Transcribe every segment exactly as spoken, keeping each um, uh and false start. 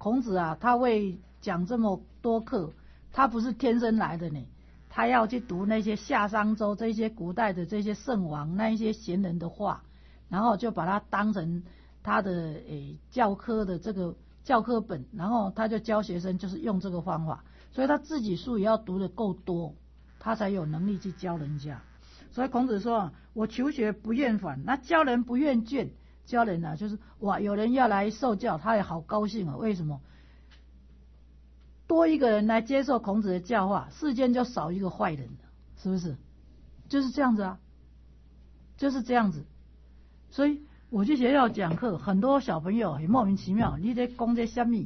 孔子啊，他会讲这么多课，他不是天生来的呢，他要去读那些夏商周这些古代的这些圣王那一些贤人的话，然后就把它当成他的诶教科的这个教科本，然后他就教学生就是用这个方法，所以他自己书也要读得够多，他才有能力去教人家。所以孔子说，我求学不厌烦，那教人不厌倦。教人啊，就是哇，有人要来受教，他也好高兴啊。为什么？多一个人来接受孔子的教化，世间就少一个坏人了，是不是？就是这样子啊，就是这样子。所以我去学校讲课，很多小朋友很莫名其妙，你在讲这什么？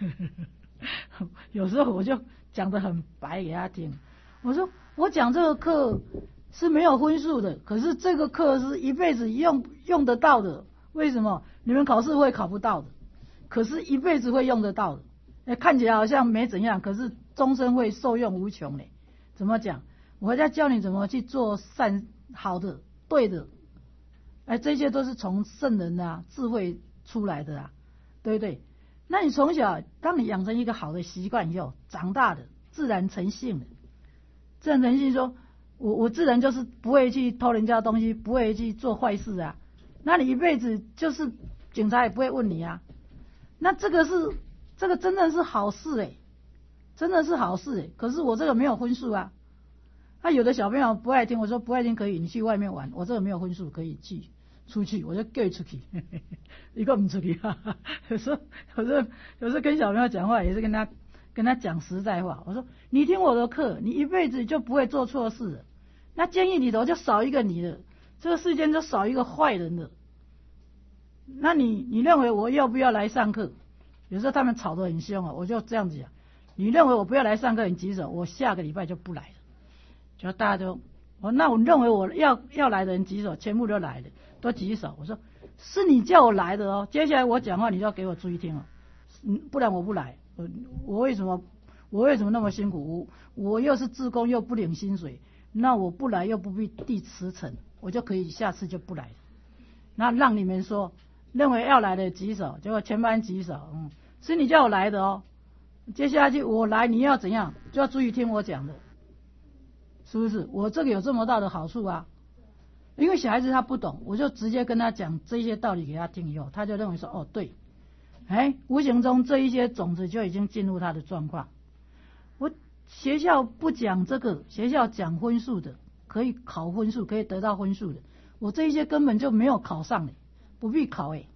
有时候我就讲得很白给他听，我说我讲这个课是没有分数的，可是这个课是一辈子用用得到的。为什么？你们考试会考不到的，可是一辈子会用得到的。哎，看起来好像没怎样，可是终身会受用无穷嘞。怎么讲？我在教你怎么去做善、好的、对的。哎，这些都是从圣人啊智慧出来的啊，对不对？那你从小，当你养成一个好的习惯以后，长大的自然成性了。自然成性说，我我自然就是不会去偷人家的东西，不会去做坏事啊。那你一辈子就是警察也不会问你啊。那这个是这个真的是好事诶、欸，真的是好事诶、欸。可是我这个没有分数啊。那、啊、有的小朋友不爱听，我说不爱听可以，你去外面玩。我这个没有分数可以去出去，我就叫你出去，一个不出去。哈哈有时候有时候有时候跟小朋友讲话也是跟他跟他讲实在话。我说你听我的课，你一辈子就不会做错事了。那监狱里头就少一个你了。这个世间就少一个坏人了。那你你认为我要不要来上课？有时候他们吵得很凶啊，我就这样子讲。你认为我不要来上课，你举手，我下个礼拜就不来了。就大家都，我那我认为我要要来的人举手，全部都来了，都举手。我说是你叫我来的哦，接下来我讲话你就要给我注意听哦，嗯，不然我不来。我我为什么我为什么那么辛苦？我我又是志工又不领薪水，那我不来又不必递辞呈。我就可以下次就不来了。那让你们说认为要来的举手，结果全班举手，嗯，是你叫我来的哦。接下去我来，你要怎样就要注意听我讲的，是不是？我这个有这么大的好处啊。因为小孩子他不懂，我就直接跟他讲这些道理给他听以后，他就认为说哦对，哎，无形中这一些种子就已经进入他的状况。我学校不讲这个，学校讲分数的。可以考分数，可以得到分数的，我这一些根本就没有考上的，不必考诶。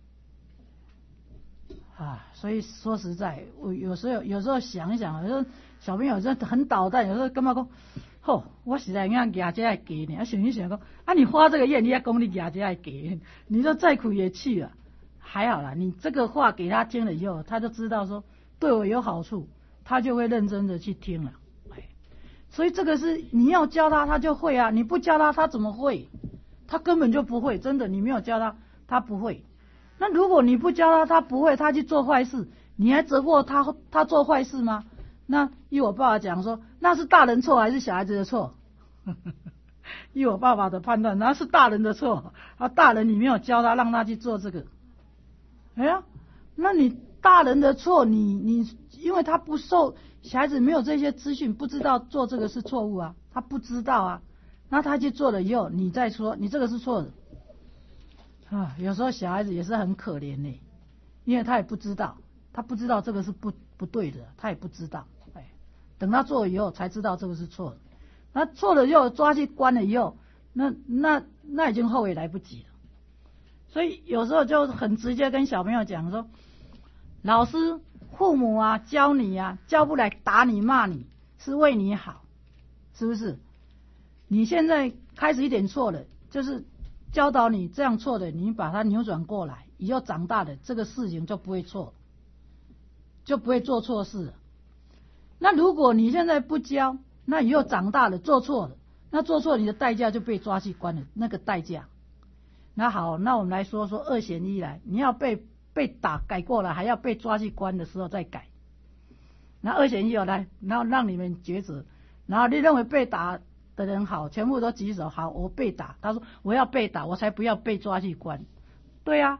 啊，所以说实在，我有时候有时候想一想，有时候小朋友真的很捣蛋，有时候干嘛讲，吼，我实在让牙姐来给你，啊想一想讲，啊你花这个愿，你要讲你牙姐来给，你说再苦也去了，还好啦，你这个话给他听了以后，他就知道说对我有好处，他就会认真的去听了。所以这个是你要教他，他就会啊；你不教他，他怎么会？他根本就不会，真的，你没有教他，他不会。那如果你不教他，他不会，他去做坏事，你还责过他，他做坏事吗？那依我爸爸讲说，那是大人错还是小孩子的错？依我爸爸的判断，那是大人的错啊！大人你没有教他，让他去做这个。哎呀，那你大人的错，你你因为他不受。小孩子没有这些资讯，不知道做这个是错误啊，他不知道啊，那他去做了以后，你再说你这个是错的啊。有时候小孩子也是很可怜呢，因为他也不知道，他不知道这个是不不对的，他也不知道，哎，等他做了以后才知道这个是错的，那错了以后抓去关了以后，那那那已经后悔来不及了。所以有时候就很直接跟小朋友讲说，老师。父母啊，教你啊，教不来打你骂你，是为你好，是不是？你现在开始一点错了，就是教导你这样错的，你把它扭转过来，以后长大了，这个事情就不会错，就不会做错事了。那如果你现在不教，那以后长大了做错了，那做错你的代价就被抓去关了，那个代价。那好，那我们来说说二选一来，你要被。被打改过了，还要被抓去关的时候再改。那二选一有来，然后让你们抉择。然后你认为被打的人好，全部都举手，好，我被打。他说我要被打，我才不要被抓去关。对啊，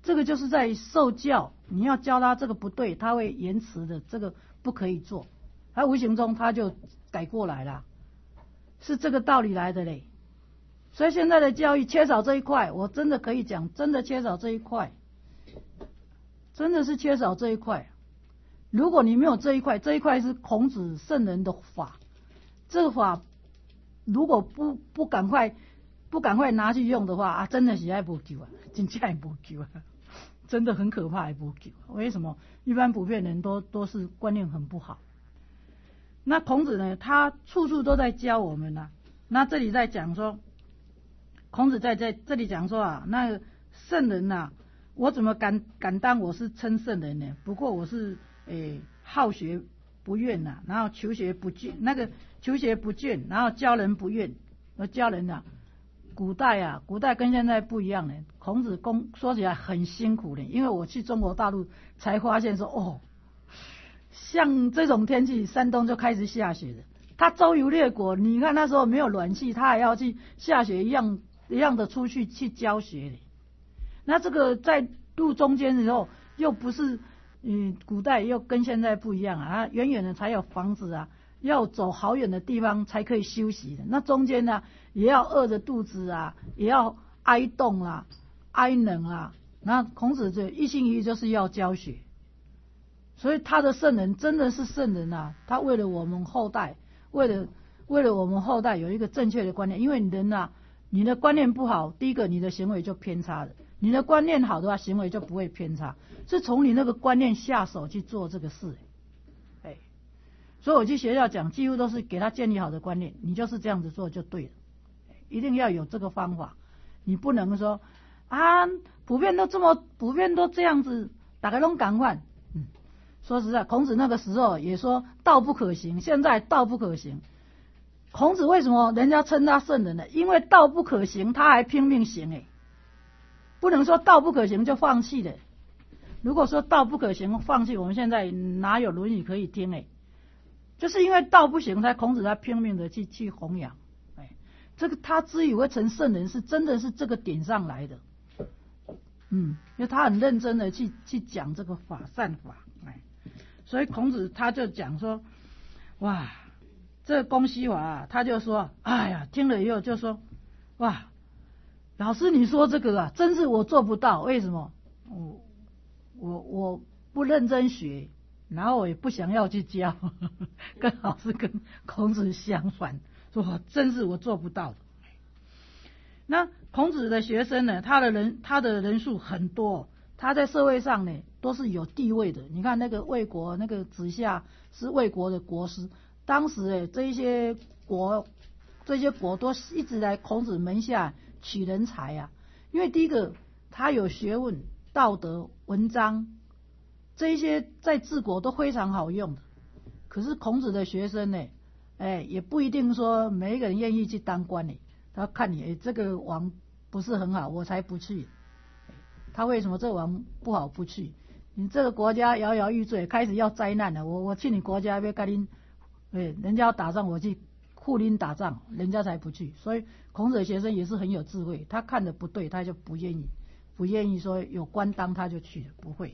这个就是在受教，你要教他这个不对，他会延迟的，这个不可以做，他无形中他就改过来了，是这个道理来的嘞。所以现在的教育缺少这一块，我真的可以讲，真的缺少这一块，真的是缺少这一块。如果你没有这一块，这一块是孔子圣人的法，这个法如果不不赶快不赶快拿去用的话啊，真的是还不救啊，真正还不救啊，真的很可怕，还不救。为什么？一般普遍人都都是观念很不好。那孔子呢，他处处都在教我们啊。那这里在讲说，孔子在在这里讲说啊，那个圣人啊，我怎么敢敢当我是称圣人呢？不过我是诶好学不厌呐、啊，然后求学不倦，那个求学不倦，然后教人不厌，而教人啊。古代啊，古代跟现在不一样呢。孔子公说起来很辛苦的，因为我去中国大陆才发现说，哦，像这种天气，山东就开始下雪了。他周游列国，你看那时候没有暖气，他还要去下雪一样一样的出去去教学的。那这个在路中间的时候，又不是嗯，古代又跟现在不一样啊，远远的才有房子啊。要走好远的地方才可以休息的，那中间呢也要饿着肚子啊，也要挨冻啊、挨冷啊。那孔子这一心一意就是要教学，所以他的圣人真的是圣人啊！他为了我们后代，为了为了我们后代有一个正确的观念，因为人啊，你的观念不好，第一个你的行为就偏差了；你的观念好的话，行为就不会偏差，是从你那个观念下手去做这个事。所以我去学校讲，几乎都是给他建立好的观念，你就是这样子做就对了，一定要有这个方法。你不能说啊，普遍都这么普遍都这样子，大家都赶快。嗯，说实在，孔子那个时候也说道不可行，现在道不可行。孔子为什么人家称他圣人呢？因为道不可行，他还拼命行诶，不能说道不可行就放弃了。如果说道不可行放弃，我们现在哪有《论语》可以听诶？就是因为道不行，才孔子才拼命的去去弘扬，哎，这个他之以为成圣人，是真的是这个点上来的，嗯，因为他很认真的去去讲这个法善法，哎，所以孔子他就讲说，哇，这个公西法啊，他就说，哎呀，听了以后就说，哇，老师你说这个啊，真是我做不到，为什么？我我我不认真学。然后我也不想要去教，跟老师跟孔子相反，说真是我做不到的。那孔子的学生呢，他的人他的人数很多，他在社会上呢都是有地位的。你看那个魏国那个子夏是魏国的国师，当时诶这一些国这些国都一直来孔子门下取人才啊，因为第一个他有学问、道德、文章。这一些在治国都非常好用的，可是孔子的学生呢，哎，也不一定说每一个人愿意去当官呢。他看你，哎，这个王不是很好，我才不去。他为什么这个王不好不去？你这个国家摇摇欲坠，开始要灾难了。我我去你国家要跟您，哎，人家要打仗，我去护您打仗，人家才不去。所以孔子的学生也是很有智慧，他看的不对，他就不愿意，不愿意说有官当他就去了，不会。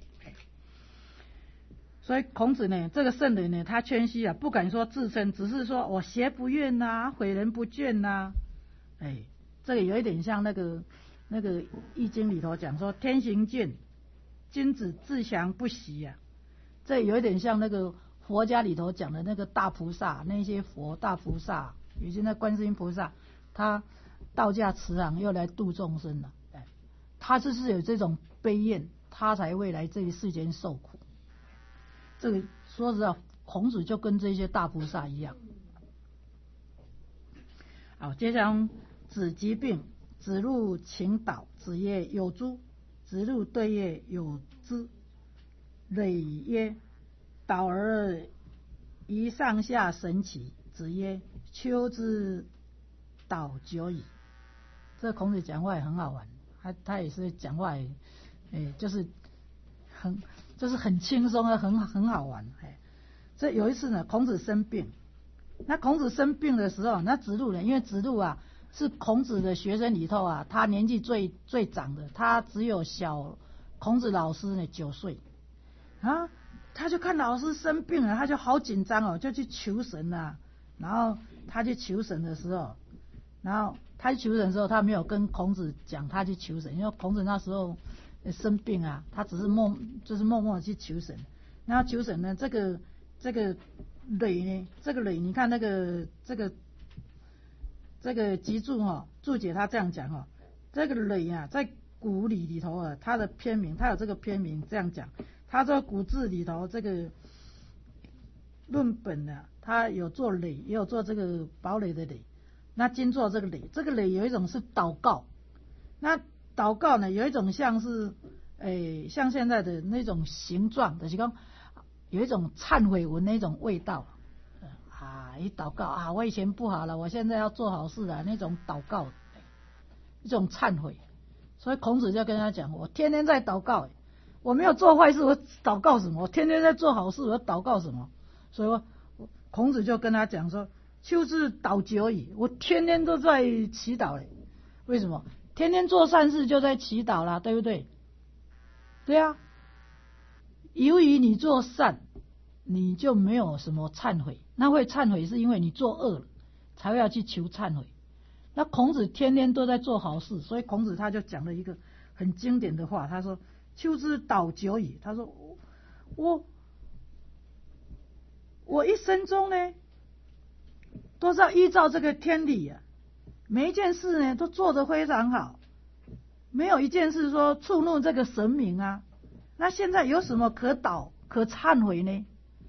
所以孔子呢，这个圣人呢，他谦虚啊，不敢说自称，只是说我学不厌呐，诲人不倦呐。哎，这个有一点像那个那个易经里头讲说天行健，君子自强不息啊。这有一点像那个佛家里头讲的那个大菩萨，那些佛大菩萨，以及那观世音菩萨，他道驾慈航又来度众生了。哎，他就是有这种悲愿，他才会来这个世间受苦。这个说实在，孔子就跟这些大菩萨一样。好，接下来子疾病，子路请导，子曰：“有诸？”子路对曰：“有之。”累曰：“导而宜上下神奇。”子曰：“秋之导久矣。”这孔子讲话也很好玩，他他也是讲话也，哎，就是很。就是很轻松啊，很很好玩。哎，这有一次呢，孔子生病。那孔子生病的时候，那子路呢，因为子路啊是孔子的学生里头啊，他年纪最最长的，他只有小孔子老师呢九岁啊，他就看老师生病了，他就好紧张哦，就去求神啊。然后他去求神的时候，然后他去求神的时候，他没有跟孔子讲他去求神，因为孔子那时候生病啊，他只是默就是默默的去求神。然后求神呢，这个这个耒呢，这个耒你看那个这个这个集注哈、哦，注解他这样讲哈、哦，这个耒啊，在古礼里头啊，它的篇名，它有这个篇名这样讲，他说古字里头这个论本呢、啊，他有做耒，也有做这个堡垒的耒。那经做这个耒，这个耒有一种是祷告，那祷告呢，有一种像是诶，像现在的那种形状，就是讲有一种忏悔文那种味道啊，一祷告啊，我以前不好了，我现在要做好事了，那种祷告，一种忏悔。所以孔子就跟他讲，我天天在祷告，我没有做坏事，我祷告什么？我天天在做好事，我祷告什么？所以我孔子就跟他讲说，秋之祷久矣，我天天都在祈祷嘞。为什么？天天做善事就在祈祷啦，对不对？对啊，由于你做善，你就没有什么忏悔。那会忏悔是因为你做恶了，才会要去求忏悔。那孔子天天都在做好事，所以孔子他就讲了一个很经典的话，他说：“秋之祷久矣。”他说：“我我一生中呢，都是要依照这个天理啊，每一件事呢都做得非常好，没有一件事说触怒这个神明啊。那现在有什么可祷可忏悔呢？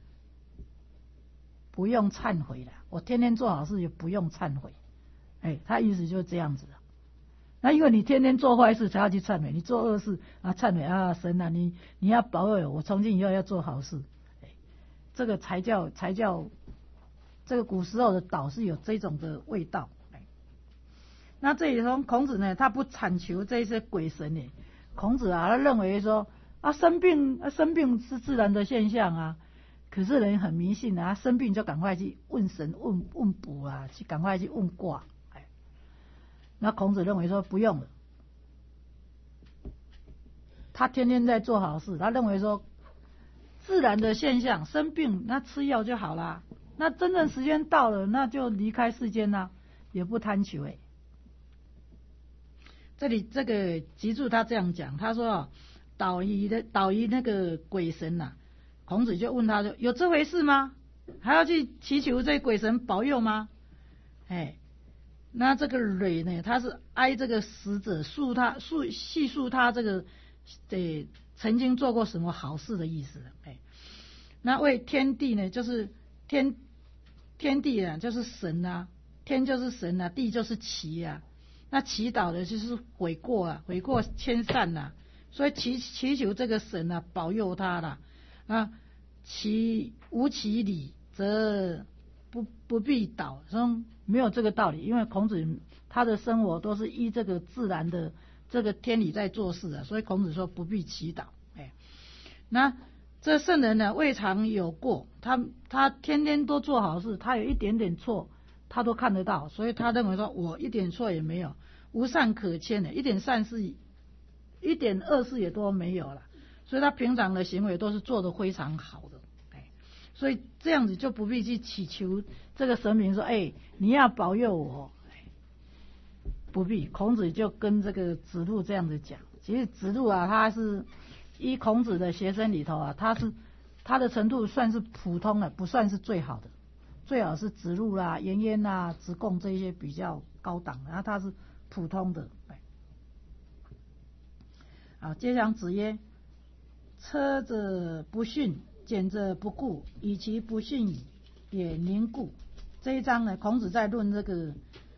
不用忏悔了，我天天做好事也不用忏悔。”哎，他意思就是这样子的。那因为你天天做坏事才要去忏悔，你做恶事啊忏悔啊，神啊，你你要保佑我，从今以后要做好事。哎，这个才叫才叫这个古时候的祷是有这种的味道。哎，那这里头孔子呢，他不铲求这些鬼神呢。孔子啊，他认为说啊生病啊生病是自然的现象啊。可是人很迷信啊，生病就赶快去问神问问卜啊，去赶快去问卦。那孔子认为说不用了，他天天在做好事，他认为说自然的现象，生病那吃药就好啦，那真正时间到了，那就离开世间啦，也不贪求。哎，这里这个集注他这样讲，他说祷于的祷于那个鬼神呐、啊，孔子就问他说有这回事吗？还要去祈求这鬼神保佑吗？哎。那这个耒呢，他是哀这个死者，述他述细述他这个对曾经做过什么好事的意思。哎，那为天地呢，就是天天地啊，就是神啊，天就是神啊，地就是祈啊。那祈祷的就是悔过啊，悔过迁善呐，所以祈祈求这个神啊保佑他啦。啊，其无其理则不不必祷，说没有这个道理，因为孔子他的生活都是依这个自然的这个天理在做事啊，所以孔子说不必祈祷。哎，那这圣人呢未尝有过，他他天天都做好事，他有一点点错他都看得到，所以他认为说我一点错也没有，无善可迁的，一点善事一点恶事也都没有了，所以他平常的行为都是做得非常好的。所以这样子就不必去祈求这个神明说，哎，你要保佑我，不必。孔子就跟这个子路这样子讲。其实子路啊，他是依孔子的学生里头啊，他是他的程度算是普通的，不算是最好的。最好是子路啦、颜渊啦、子贡这些比较高档的，然后他是普通的。好，接讲子曰：车者不逊，俭者不顾，以其不逊也宁故。这一章呢，孔子在论这个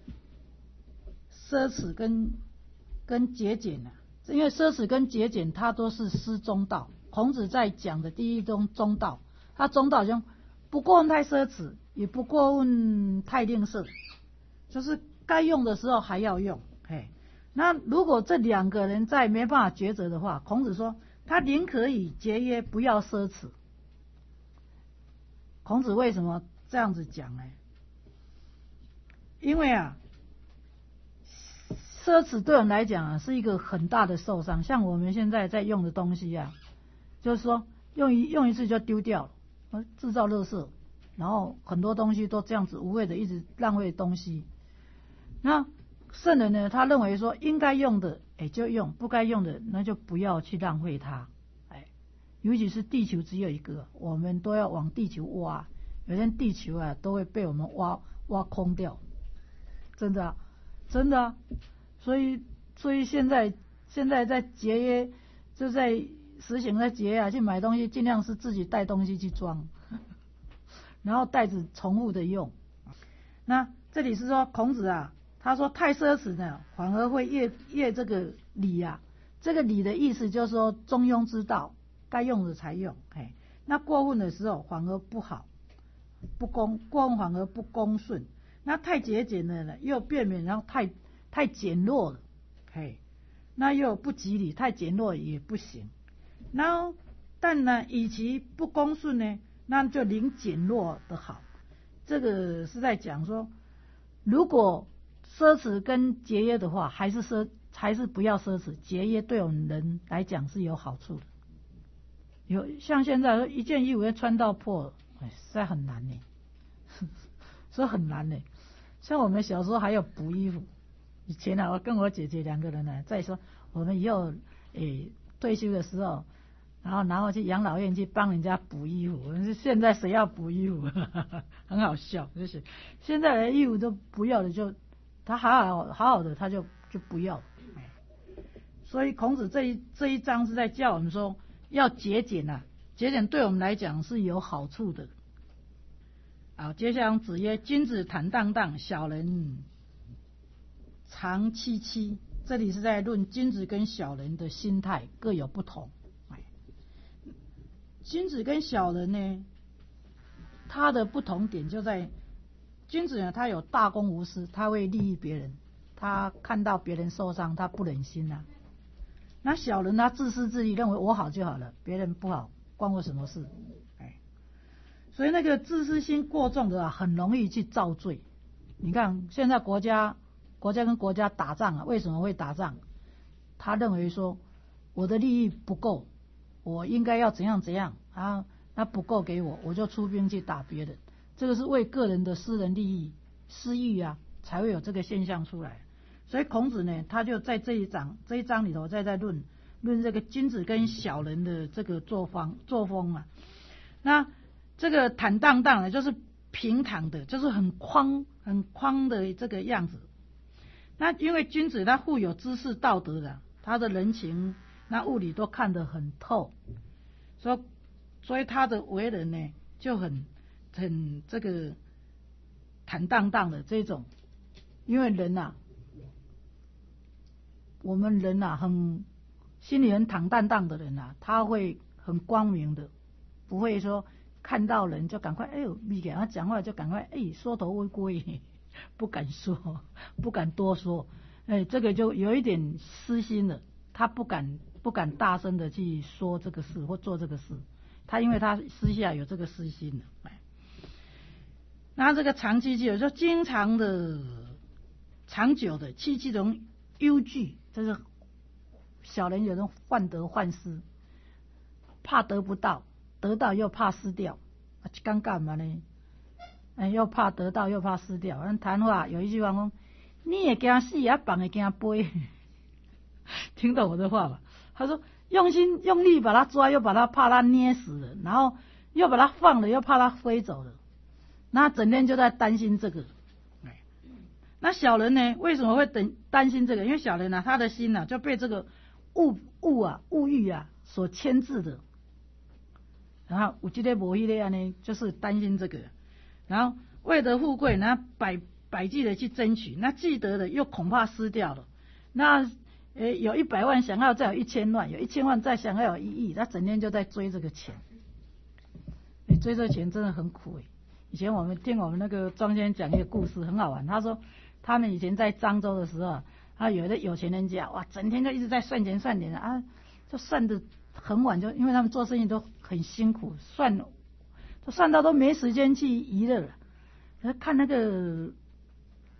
奢侈跟跟节俭啊，因为奢侈跟节俭它都是失中道。孔子在讲的第一中中道，他中道就不过分太奢侈，也不过分太吝啬，就是该用的时候还要用。嘿，那如果这两个人在没办法抉择的话，孔子说他宁可以节约，不要奢侈。孔子为什么这样子讲呢？因为啊， 奢侈对我们来讲啊是一个很大的受伤。像我们现在在用的东西啊，就是说用一用一次就丢掉了，制造垃圾，然后很多东西都这样子无谓的一直浪费东西。那圣人呢，他认为说应该用的哎就用，不该用的那就不要去浪费它。哎，尤其是地球只有一个，我们都要往地球挖，有天地球啊都会被我们挖挖空掉，真的啊，真的啊。所以所以现在现在在节约，就在实行在节约啊，去买东西尽量是自己带东西去装，然后袋子重复的用。那这里是说孔子啊，他说太奢侈呢，反而会越越这个礼啊。这个礼的意思就是说中庸之道，该用的才用。哎，那过分的时候反而不好，不公，过分反而不公顺。那太节俭了呢，又便民，然后太太简陋了，嘿，那又不吉利，太简陋也不行。然后，但呢，与其不公顺呢，那就宁简陋的好。这个是在讲说，如果奢侈跟节约的话，还是奢，还是不要奢侈。节约对我们人来讲是有好处的。有像现在一件衣服要穿到破了，哎，实在很难呢，所以很难呢。像我们小时候还有补衣服。以前啊，我跟我姐姐两个人呢，再说我们以后诶退休的时候，然后然后去养老院去帮人家补衣服。我们是现在谁要补衣服？很好笑，就是现在的衣服都不要的，就他好好好好的他就就不要。所以孔子这一这一章是在教我们说要节俭啊，节俭对我们来讲是有好处的。好，接下来子曰：君子坦荡荡，小人常戚戚。这里是在论君子跟小人的心态各有不同。君子跟小人呢，他的不同点就在君子呢，他有大公无私，他会利益别人，他看到别人受伤，他不忍心啊。那小人他自私自利，认为我好就好了，别人不好关我什么事？哎，所以那个自私心过重的啊，很容易去造罪。你看现在国家。国家跟国家打仗啊，为什么会打仗？他认为说我的利益不够，我应该要怎样怎样啊，那不够给我，我就出兵去打别人。这个是为个人的私人利益、私欲啊，才会有这个现象出来。所以孔子呢，他就在这一章这一章里头，在在论论这个君子跟小人的这个作风作风啊。那这个坦荡荡的，就是平坦的，就是很宽很宽的这个样子。那因为君子他富有知识道德的，他的人情那物理都看得很透，所以所以他的为人呢就很很这个坦荡荡的这种。因为人啊，我们人啊很心里很坦荡荡的人啊，他会很光明的，不会说看到人就赶快哎呦你给他讲话就赶快哎缩头乌龟。不敢说，不敢多说，哎，这个就有一点私心了。他不敢不敢大声的去说这个事或做这个事，他因为他私下有这个私心了。哎，那这个长戚戚，就经常的、长久的戚戚这种忧惧，这是小人有人患得患失，怕得不到，得到又怕失掉，啊，尴尬嘛呢？哎，又怕得到，又怕失掉。咱谈话有一句话说：“你也惊死，也绑也惊飞。”听懂我的话吧？他说：“用心用力把它抓，又把它怕它捏死了，然后又把它放了，又怕它飞走了。那整天就在担心这个。那小人呢？为什么会等担心这个？因为小人啊，他的心啊就被这个物物啊物欲啊所牵制的。然后有这个无那个呢，就是担心这个。”然后为得富贵，然后百百计的去争取，那既得的又恐怕失掉了。那呃有一百万想要再有一千万，有一千万再想要有一亿，他整天就在追这个钱。你追这个钱真的很苦诶。以前我们听我们那个庄先生讲一个故事，很好玩。他说他们以前在漳州的时候，啊有的有钱人家哇，整天就一直在算钱算钱啊，就算得很晚，就因为他们做生意都很辛苦，算。都算到都没时间去娱乐了，看那个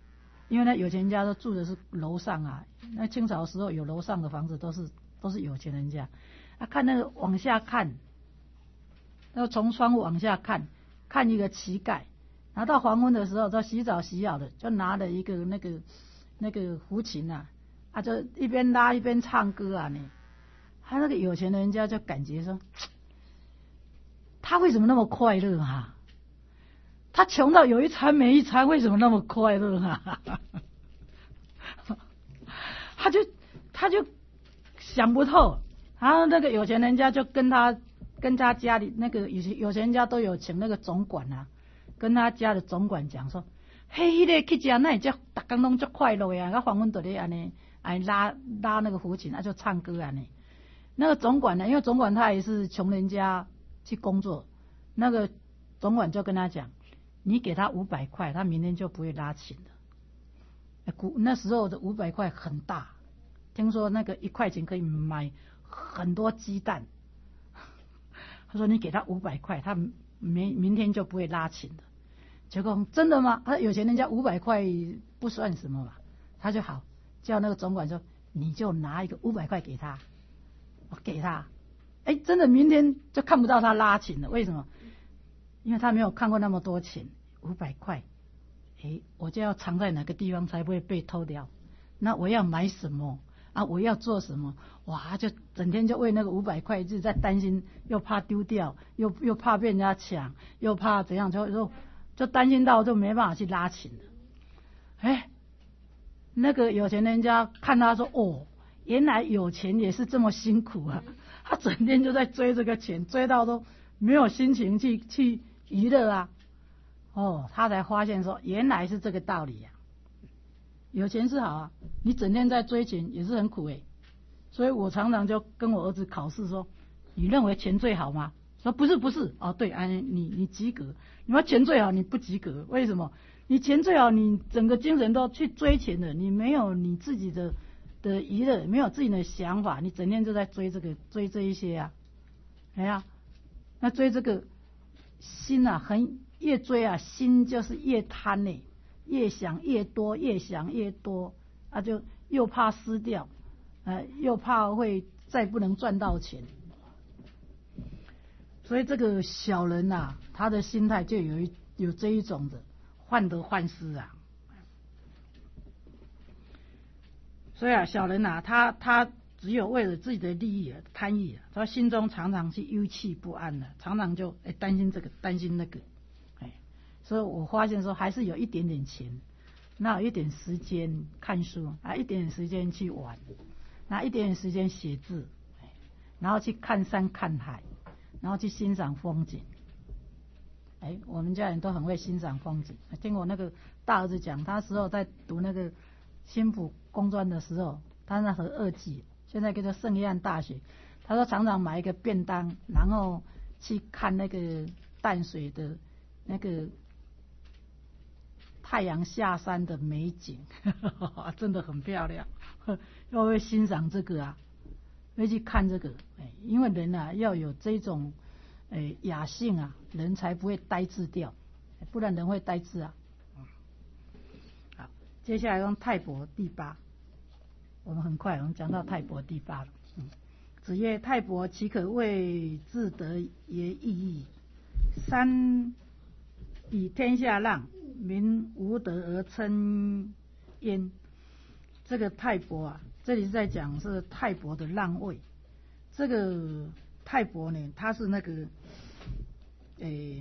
因为那有钱人家都住的是楼上啊，那清朝的时候有楼上的房子都是都是有钱人家。啊，看那个往下看，要从窗户往下看，看一个乞丐，然后到黄昏的时候，都洗澡洗好的，就拿了一个那个那个胡琴啊，啊就一边拉一边唱歌啊呢。他那个有钱人家就感觉说，他为什么那么快乐啊？他穷到有一餐没一餐，为什么那么快乐啊？他就他就想不透，然后那个有钱人家就跟他跟他家里那个有钱有钱人家都有请那个总管啊，跟他家的总管讲说，嘿，迄个去吃那也叫大家拢足快乐呀，个黄昏都咧安尼，哎拉拉那个胡琴，啊就唱歌啊呢。那个总管呢，因为总管他也是穷人家去工作，那个总管就跟他讲，你给他五百块，他明天就不会拉琴了。那时候的五百块很大，听说那个一块钱可以买很多鸡蛋。他说你给他五百块，他明明天就不会拉琴了。结果真的吗？他有钱人家五百块不算什么嘛，他就好叫那个总管说，你就拿一个五百块给他。我给他，哎，真的明天就看不到他拉琴了。为什么？因为他没有看过那么多钱，五百块，哎，我就要藏在哪个地方才不会被偷掉？那我要买什么啊？我要做什么？哇，就整天就为那个五百块一直在担心，又怕丢掉，又又怕被人家抢，又怕怎样，就就就担心到就没办法去拉琴了。哎，那个有钱人家看他说，哦。原来有钱也是这么辛苦啊！他整天就在追这个钱，追到都没有心情去去娱乐啊。哦，他才发现说原来是这个道理啊。有钱是好啊，你整天在追钱也是很苦诶。所以我常常就跟我儿子考试说，你认为钱最好吗？说不是不是哦，对啊，你你及格。你说钱最好，你不及格，为什么？你钱最好，你整个精神都去追钱的，你没有你自己的。的娱乐，没有自己的想法，你整天就在追这个追这一些啊，哎呀，那追这个心啊，很越追啊，心就是越贪呢，越想越多，越想越多，啊就又怕失掉，呃又怕会再不能赚到钱，所以这个小人啊，他的心态就有一有这一种的患得患失啊。所以啊，小人啊，他他只有为了自己的利益而贪欲啊，他心中常常是忧气不安的，常常就哎担心这个担心那个，哎，所以我发现说还是有一点点钱，那有一点时间看书啊，一点点时间去玩，那一点点时间写字，然后去看山看海，然后去欣赏风景。哎，我们家人都很会欣赏风景。听我那个大儿子讲，他时候在读那个新埔工专的时候，他那时候二技，现在叫做圣约翰大学。他说常常买一个便当，然后去看那个淡水的那个太阳下山的美景，真的很漂亮。要会欣赏这个啊，会去看这个。哎，因为人啊要有这种哎雅兴啊，人才不会呆滞掉，不然人会呆滞啊。好，接下来用泰伯第八，我们很快我们讲到泰伯第八了。嗯，子曰：泰伯岂可谓自得耶意义？三以天下让，民无德而称焉。这个泰伯啊，这里是在讲是泰伯的让位。这个泰伯呢，他是那个诶、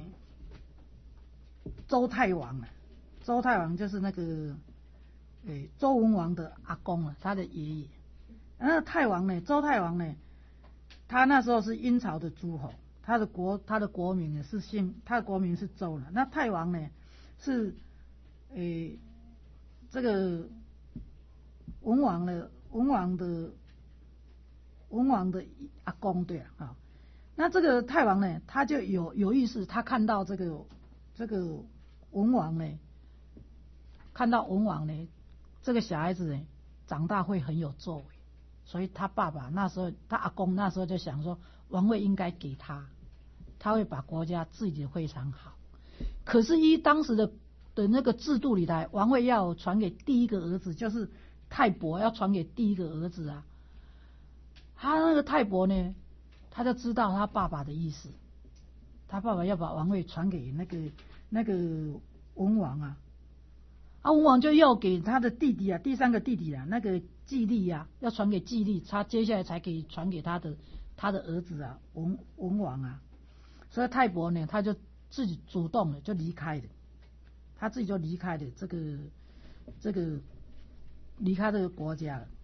周太王啊，周太王就是那个诶周文王的阿公啊，他的爷爷。那太王呢，周太王呢，他那时候是殷朝的诸侯，他的国他的国名呢是姓，他的国名是周了。那太王呢是诶这个文王的文王的文王的阿公，对啊，啊，那这个太王呢，他就有有意识，他看到这个这个文王呢，看到文王呢，这个小孩子呢，长大会很有作为，所以他爸爸那时候，他阿公那时候就想说，王位应该给他，他会把国家治理得非常好。可是依当时的的那个制度里来，王位要传给第一个儿子，就是太伯要传给第一个儿子啊。他那个太伯呢，他就知道他爸爸的意思，他爸爸要把王位传给那个那个文王啊，啊文王就要给他的弟弟啊，第三个弟弟啊，那个季历啊，要传给季历，他接下来才可以传给他的他的儿子啊，文文王啊。所以太伯呢，他就自己主动的就离开了，他自己就离开了这个这个离开这个国家了。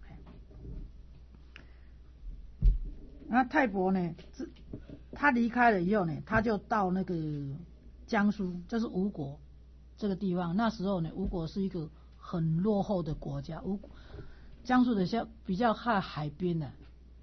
那太伯呢，他离开了以后呢，他就到那个江苏，就是吴国这个地方。那时候呢，吴国是一个很落后的国家，吴江苏的像比较靠海边的。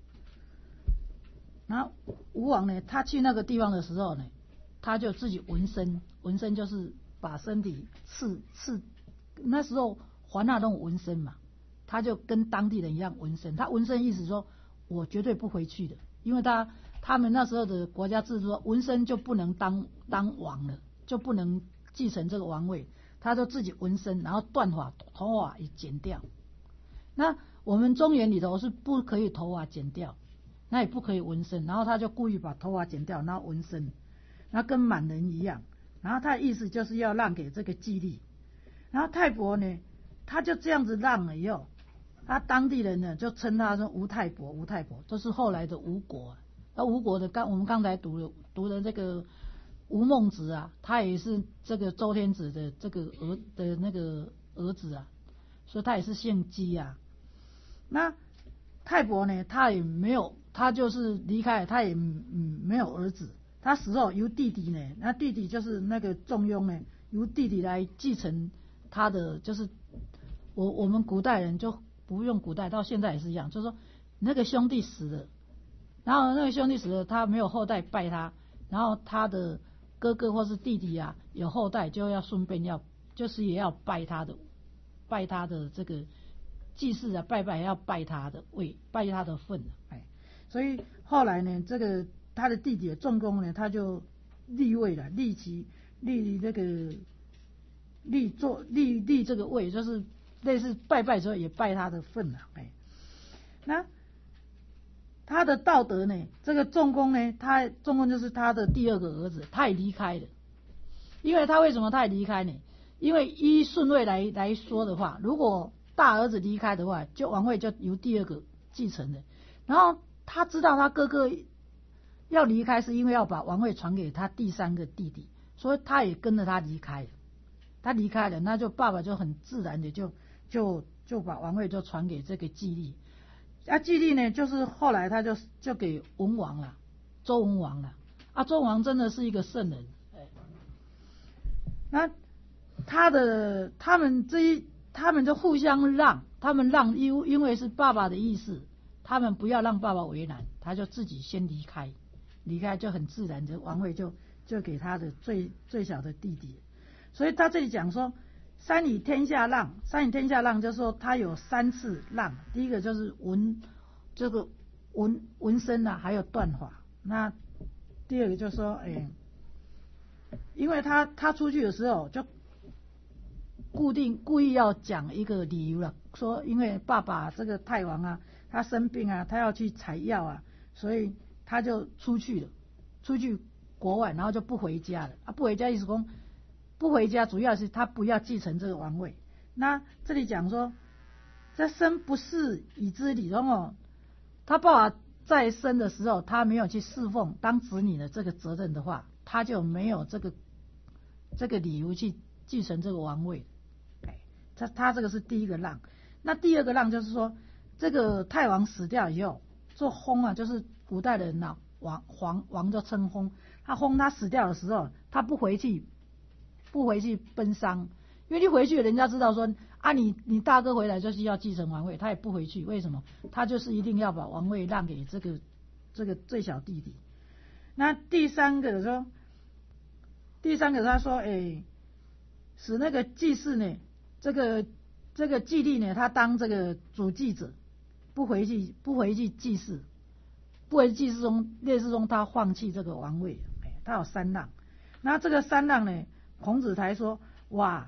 然后吴王呢，他去那个地方的时候呢，他就自己纹身，纹身就是把身体刺刺，那时候还那种纹身嘛，他就跟当地人一样纹身。他纹身意思说，我绝对不回去的，因为他他们那时候的国家制度说，纹身就不能当当王了，就不能继承这个王位。他就自己纹身，然后断发，头发也剪掉。那我们中原里头是不可以头发剪掉，那也不可以纹身，然后他就故意把头发剪掉，然后纹身，然后跟满人一样。然后他的意思就是要让给这个季历。然后太伯呢，他就这样子让了以后，他当地人呢就称他说吴太伯，吴太伯，这是后来的吴国。那吴国的刚我们刚才读的读的这个吴孟子啊，他也是这个周天子的这个儿的那个儿子啊，所以他也是姓姬啊。那太伯呢，他也没有，他就是离开，他也嗯没有儿子，他死后由弟弟呢，那弟弟就是那个仲雍呢，由弟弟来继承他的，就是我我们古代人就不用古代，到现在也是一样，就是说那个兄弟死了，然后那个兄弟死了，他没有后代拜他，然后他的哥哥或是弟弟啊有后代，就要顺便要就是也要拜他的，拜他的这个祭祀啊，拜拜要拜他的位，拜他的份啊，哎，所以后来呢，这个他的弟弟仲弓呢，他就立位了，立其立这个立做立立这个位，就是类似拜拜之后也拜他的份了，哎，那他的道德呢，这个仲弓呢，他仲弓就是他的第二个儿子，他也离开了。因为他为什么他也离开呢？因为依顺位来来说的话，如果大儿子离开的话，就王位就由第二个继承的。然后他知道他哥哥要离开，是因为要把王位传给他第三个弟弟，所以他也跟着他离开了。他离开了，那就爸爸就很自然的就就就把王位就传给这个季历。啊，季历呢，就是后来他就就给文王了，周文王了。啊，周文王真的是一个圣人，哎，那他的他们这一他们就互相让，他们让因因为是爸爸的意思，他们不要让爸爸为难，他就自己先离开，离开就很自然的王位就就给他的最最小的弟弟。所以他这里讲说，三以天下让，三以天下让就是说他有三次让，第一个就是纹这个纹纹身啊，还有断发。那第二个就是说，哎，因为他他出去的时候就固定故意要讲一个理由了，说因为爸爸这个太王啊，他生病啊，他要去采药啊，所以他就出去了，出去国外，然后就不回家了啊，不回家意思说不回家，主要是他不要继承这个王位。那这里讲说，这生不嗣以知礼，然后他爸爸在生的时候，他没有去侍奉当子女的这个责任的话，他就没有这个这个理由去继承这个王位。哎，他他这个是第一个让。那第二个让就是说，这个太王死掉以后，做薨啊，就是古代的人呐，王皇王就称薨。他薨他死掉的时候，他不回去。不回去奔丧，因为你回去，人家知道说啊你，你你大哥回来就是要继承王位，他也不回去，为什么？他就是一定要把王位让给这个这个最小弟弟。那第三个说，第三个他说，哎，使那个祭祀呢，这个这个祭历呢，他当这个主祭者，不回去不回去祭祀，不回去祭祀中烈士中，他放弃这个王位，哎，他有三让。那这个三让呢？孔子才说，哇，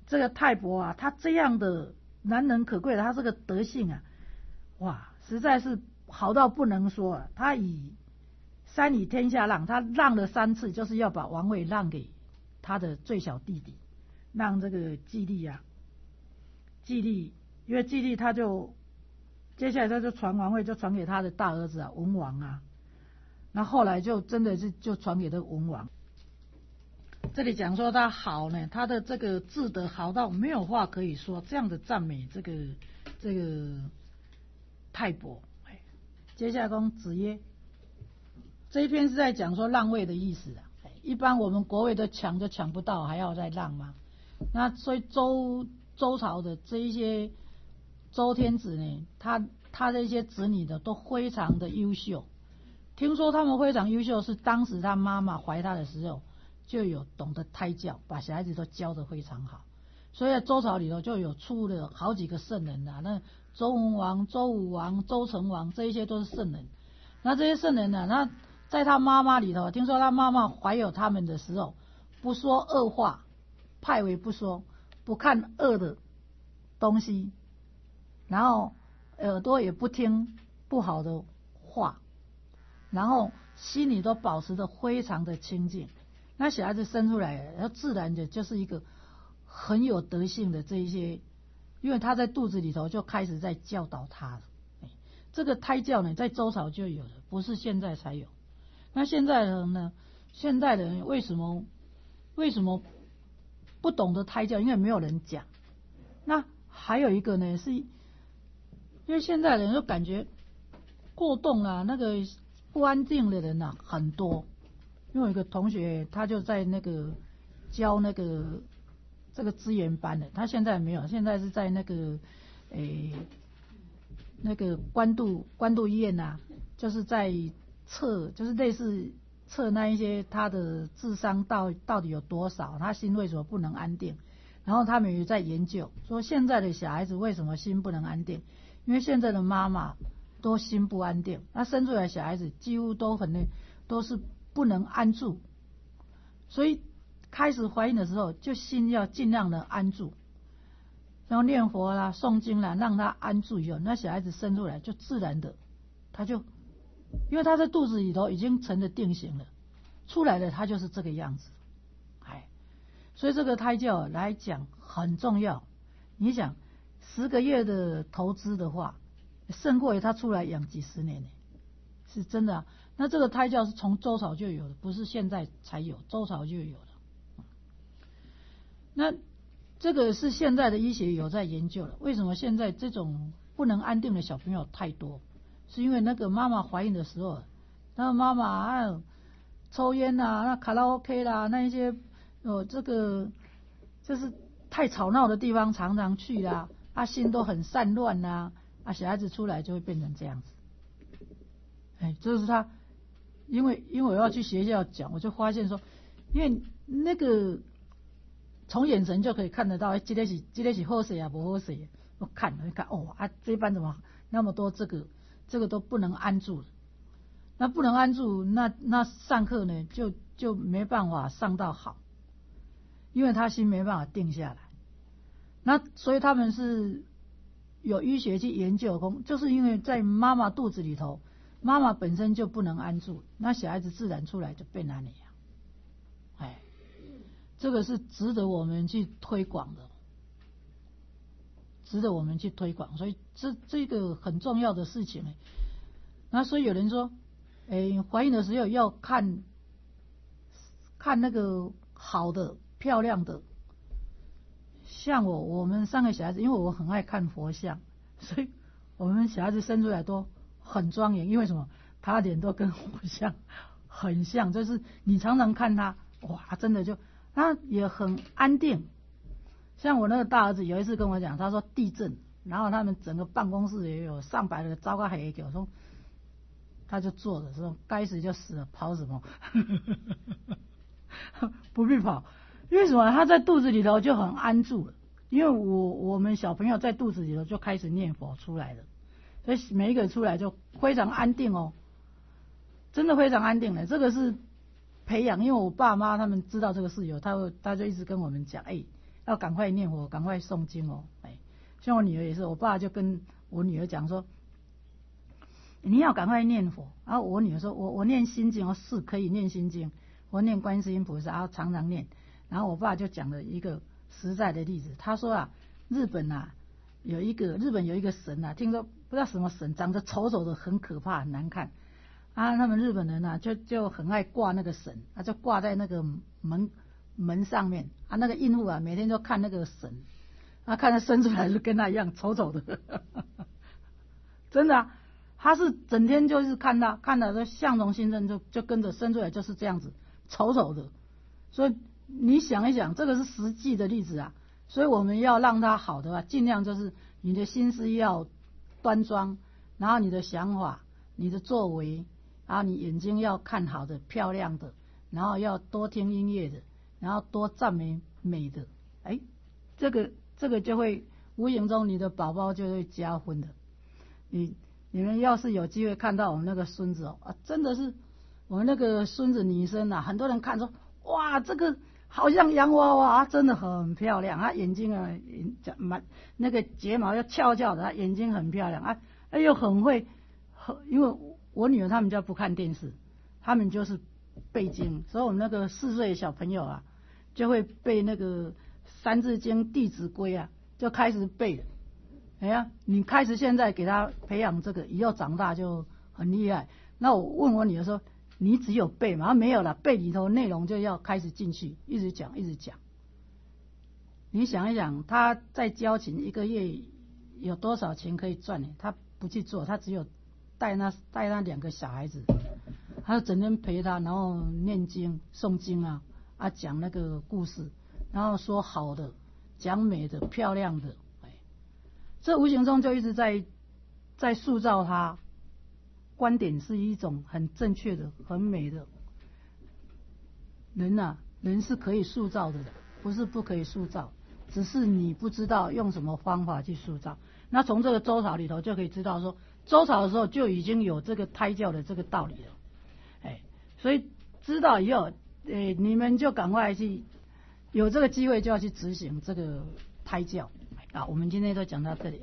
这个太伯啊，他这样的难能可贵的，他这个德性啊，哇，实在是好到不能说啊。他以三以天下让，他让了三次，就是要把王位让给他的最小弟弟，让这个季历啊，季历，因为季历他就接下来他就传王位，就传给他的大儿子啊文王啊，那后来就真的是就传给这个文王。这里讲说他好呢，他的这个智德好到没有话可以说，这样的赞美这个这个太伯。接下来讲子曰，这一篇是在讲说让位的意思啊。一般我们国位都抢就抢不到，还要再让吗？那所以周周朝的这一些周天子呢，他他的一些子女的都非常的优秀。听说他们非常优秀，是当时他妈妈怀他的时候就有懂得胎教，把小孩子都教得非常好。所以在周朝里头就有出了好几个圣人啊，那周文王、周武王、周成王，这一些都是圣人。那这些圣人呢，那在他妈妈里头，听说他妈妈怀有他们的时候，不说恶话，派为不说，不看恶的东西，然后耳朵也不听不好的话，然后心里都保持得非常的清净。那小孩子生出来，他自然的就是一个很有德性的这一些，因为他在肚子里头就开始在教导他了。这个胎教呢，在周朝就有了，不是现在才有。那现在人呢？现代人为什么为什么不懂得胎教？因为没有人讲。那还有一个呢，是因为现在人就感觉过动啊，那个不安定的人啊很多。因为有一个同学，他就在那个教那个这个资源班的，他现在没有，现在是在那个诶那个关渡关渡医院呐、啊，就是在测，就是类似测那一些他的智商到到底有多少，他心为什么不能安定？然后他们也在研究说，现在的小孩子为什么心不能安定？因为现在的妈妈都心不安定，那生出来小孩子几乎都很都是不能安住，所以开始怀孕的时候就心要尽量的安住，然后念佛啦、诵经啦，让他安住以后，那小孩子生出来就自然的，他就因为他在肚子里头已经成了定型了，出来的他就是这个样子，哎，所以这个胎教来讲很重要。你想十个月的投资的话，胜过于他出来养几十年呢，是真的啊。那这个胎教是从周朝就有的，不是现在才有，周朝就有了。那这个是现在的医学有在研究了，为什么现在这种不能安定的小朋友太多？是因为那个妈妈怀孕的时候，那个妈妈啊抽烟啦、那卡拉 OK 啦，那一些哦这个就是太吵闹的地方常常去啦，啊心都很散乱啦，啊小孩子出来就会变成这样子。哎，这是他，因为因为我要去学校讲，我就发现说，因为那个从眼神就可以看得到，这个是这个是好势啊，不好势。我看我看哦啊，这班怎么那么多这个这个都不能安住了？那不能安住，那那上课呢就就没办法上到好，因为他心没办法定下来。那所以他们是有医学去研究过，就是因为在妈妈肚子里头，妈妈本身就不能安住，那小孩子自然出来就变那样。哎，这个是值得我们去推广的，值得我们去推广，所以这这个很重要的事情呢。那所以有人说，哎，怀孕的时候要看看那个好的、漂亮的。像我，我们三个小孩子，因为我很爱看佛像，所以我们小孩子生出来都很庄严。因为什么？他脸都跟佛像很像，就是你常常看他，哇，真的就他也很安定。像我那个大儿子有一次跟我讲，他说地震，然后他们整个办公室也有上百个糟糕黑狗，说他就坐着说该死就死了，跑什么？不必跑。为什么？他在肚子里头就很安住了，因为我我们小朋友在肚子里头就开始念佛出来了，所以每一个出来就非常安定哦，真的非常安定的。这个是培养，因为我爸妈他们知道这个事有，他会他就一直跟我们讲，哎， 要赶快念佛，赶快诵经哦。哎，像我女儿也是，我爸就跟我女儿讲说，你要赶快念佛。然后我女儿说，我我念心经哦，是可以念心经，我念观世音菩萨，然后常常念。然后我爸就讲了一个实在的例子，他说啊，日本啊有一个日本有一个神啊，听说不知道什么神，长得丑丑的，很可怕，很难看。啊，他们日本人啊，就就很爱挂那个神，他就挂在那个门门上面啊。那个孕妇啊，每天都看那个神，啊，看他生出来就跟他一样丑丑的，真的啊，他是整天就是看他，看到就相从心生，就就跟着生出来就是这样子丑丑的。所以你想一想，这个是实际的例子啊。所以我们要让他好的话，尽量就是你的心思要端庄，然后你的想法、你的作为。啊，你眼睛要看好的、漂亮的，然后要多听音乐的，然后多赞美美的，哎，这个这个就会无形中你的宝宝就会加分的。你你们要是有机会看到我们那个孙子哦，啊，真的是我们那个孙子女生啊，很多人看说，哇，这个好像洋娃娃啊，真的很漂亮啊，眼睛啊，满那个睫毛要翘翘的，眼睛很漂亮啊，哎又很会，很因为。我女儿他们家不看电视，他们就是背经，所以我们那个四岁的小朋友啊，就会背那个三字经、弟子规啊，就开始背。哎呀，你开始现在给他培养这个，以后长大就很厉害。那我问我女儿说，你只有背吗？没有了，背里头内容就要开始进去，一直讲一直讲。你想一想，他在交情一个月有多少钱可以赚呢？他不去做，他只有。带那带那两个小孩子，他就整天陪他，然后念经、诵经啊，啊讲那个故事，然后说好的、讲美的、漂亮的，哎，这无形中就一直在在塑造他观点是一种很正确的、很美的。人啊，人是可以塑造的，不是不可以塑造，只是你不知道用什么方法去塑造。那从这个周朝里头就可以知道说。周朝的时候就已经有这个胎教的这个道理了，哎，所以知道以后，哎，你们就赶快去，有这个机会就要去执行这个胎教。啊，我们今天就讲到这里。